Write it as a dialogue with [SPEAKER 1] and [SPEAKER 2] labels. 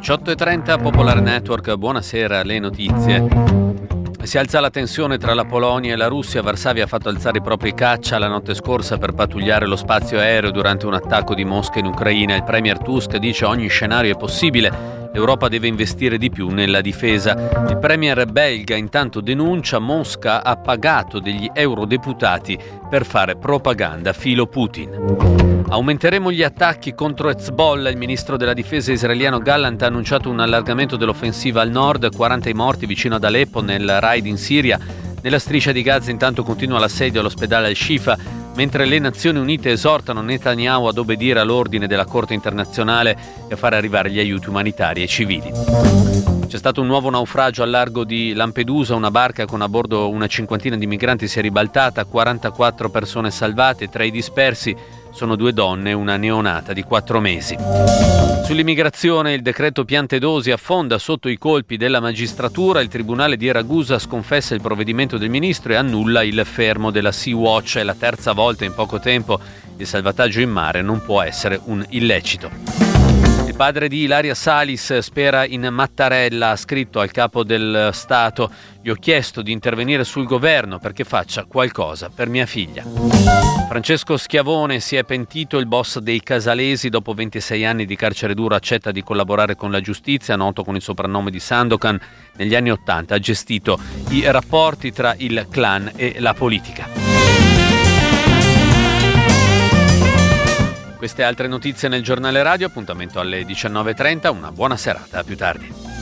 [SPEAKER 1] 18:30, Popolare Network, buonasera, le notizie. Si alza la tensione tra la Polonia e la Russia. Varsavia ha fatto alzare i propri caccia la notte scorsa per pattugliare lo spazio aereo durante un attacco di Mosca in Ucraina. Il premier Tusk dice ogni scenario è possibile. L'Europa deve investire di più nella difesa. Il premier belga intanto denuncia Mosca ha pagato degli eurodeputati per fare propaganda filo Putin. Aumenteremo gli attacchi contro Hezbollah. Il ministro della difesa israeliano Gallant ha annunciato un allargamento dell'offensiva al nord, 40 i morti vicino ad Aleppo nel raid in Siria. Nella striscia di Gaza intanto continua l'assedio all'ospedale Al-Shifa, mentre le Nazioni Unite esortano Netanyahu ad obbedire all'ordine della Corte internazionale e a fare arrivare gli aiuti umanitari ai civili. C'è stato un nuovo naufragio al largo di Lampedusa, una barca con a bordo una cinquantina di migranti si è ribaltata, 44 persone salvate, tra i dispersi sono 2 donne e una neonata di 4 mesi. Sull'immigrazione il decreto Piantedosi affonda sotto i colpi della magistratura. Il tribunale di Ragusa sconfessa il provvedimento del ministro e annulla il fermo della Sea-Watch. È la terza volta in poco tempo. Il salvataggio in mare non può essere un illecito. Il padre di Ilaria Salis spera in Mattarella, ha scritto al capo del Stato: gli ho chiesto di intervenire sul governo perché faccia qualcosa per mia figlia. Francesco Schiavone si è pentito, il boss dei Casalesi dopo 26 anni di carcere duro accetta di collaborare con la giustizia, noto con il soprannome di Sandokan. Negli anni 80 ha gestito i rapporti tra il clan e la politica. Queste altre notizie nel giornale radio, appuntamento alle 19:30, una buona serata, a più tardi.